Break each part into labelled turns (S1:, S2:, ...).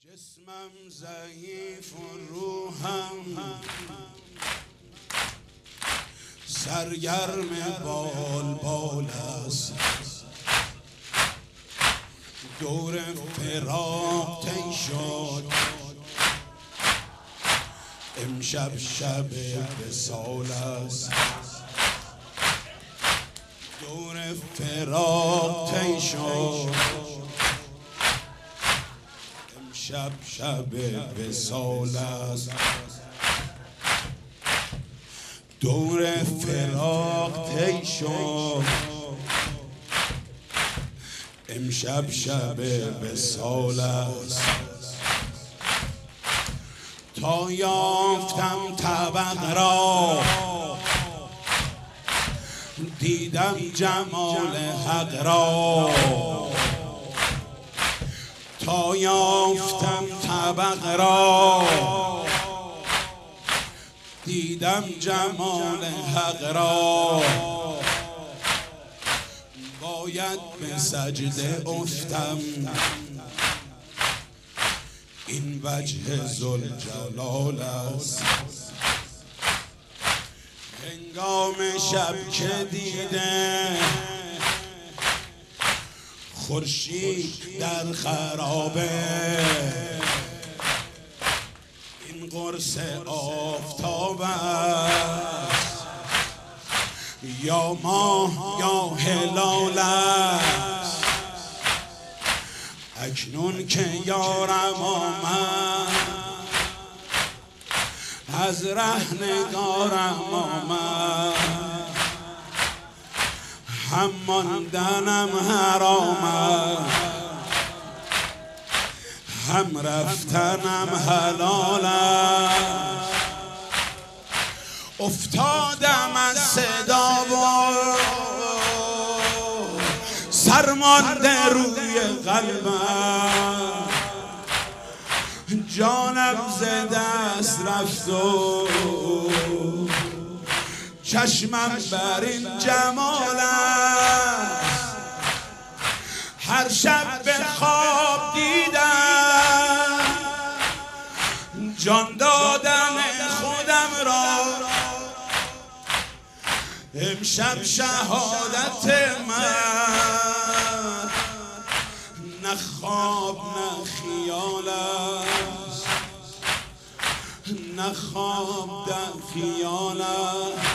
S1: جسمم ضعیف و روحم سرگرم بال است. دور فراق طی شد، امشب شب وصال است. دور فراق طی شد، امشب شب وصال است. دور فراق طی شد، امشب شب وصال است. تا یافتم طبق را، دیدم جمال حق را. تا یافتم طبق را، دیدم جمال حق را. باید به سجده افتم، این وجه ذوالجلال است. هنگام شب که دیده خورشید در خرابه، این قرص آفتاب است یا ماه یا هلال است. اکنون که یارم آمد، از رهنگارم آمد. هم ماندنم حرام است، هم رفتنم حلال است. افتادم از صدا و سرمانده روی قلبم. جانم ز دست رفت و چشمم بر این جمال است. هر شب به خواب دیدم جان دادن خودم را. امشب شهادت من نه خواب نه خیال است، نه خواب در خیال است.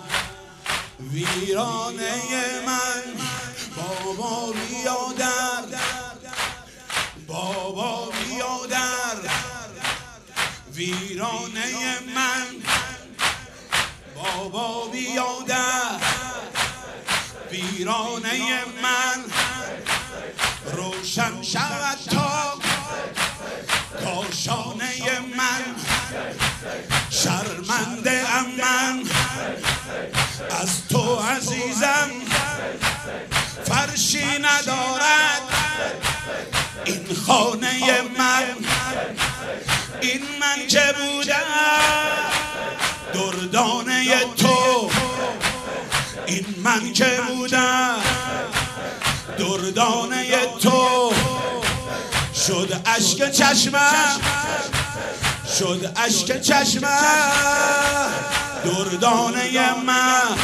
S1: ویرانه من بابا بیادر، بابا بیادر. ویرانه من بابا بیادر، ویرانه من. روشن شود تا کاشانه من. شرمنده ام من از تو عزیزم، فرشی ندارد این خانه من. این من که بودم دردانه تو، این من که بودم دردانه تو. شد اشک چشمم، شد اشک چشمم. دردانه من،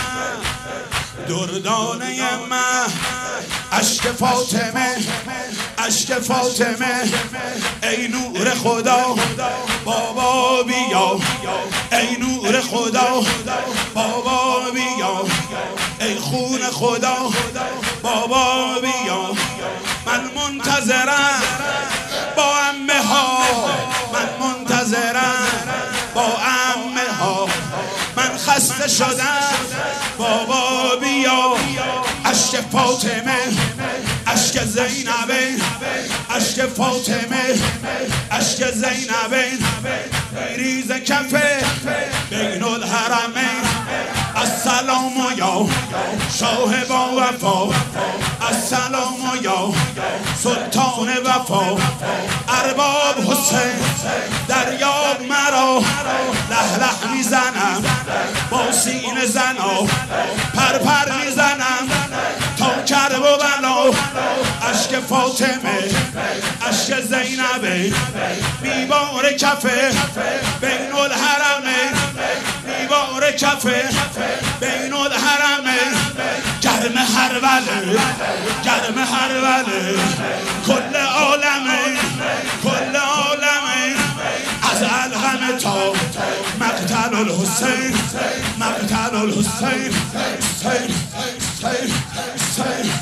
S1: دردانه من. اشک فاطمه، اشک فاطمه. ای نور خدا بابا بیا، ای نور خدا بابا بیا. ای خون خدا بابا بیا. من منتظرم با عمه ها، من منتظرم با عمه ها. من خسته شدم بابا بیا. اشک فاطمه، اشک زینبین، اشک فاطمه، اشک زینبین. میریز کفه بین الحرمین. السلام یا شاه با وفا، السلام یا سلطان وفا. ارباب حسین دریاب مرا، له له میزنم با سینه زنا. پر پر میزنم تا کرب و بلا. اشک اشک فاطمه اشک زینبه میباره کفه بین الحرمین میباره کفه بین الحرمین گرم هروله گرم هروله کل عالمه کل عالمه از الغم تا مقتل الحسین مقتل الحسین حسین حسین حسین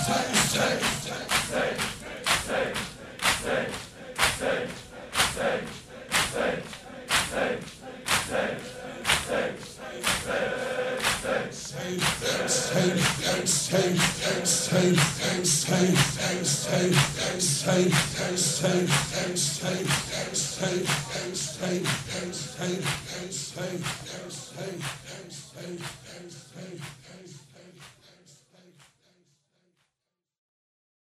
S1: Hey,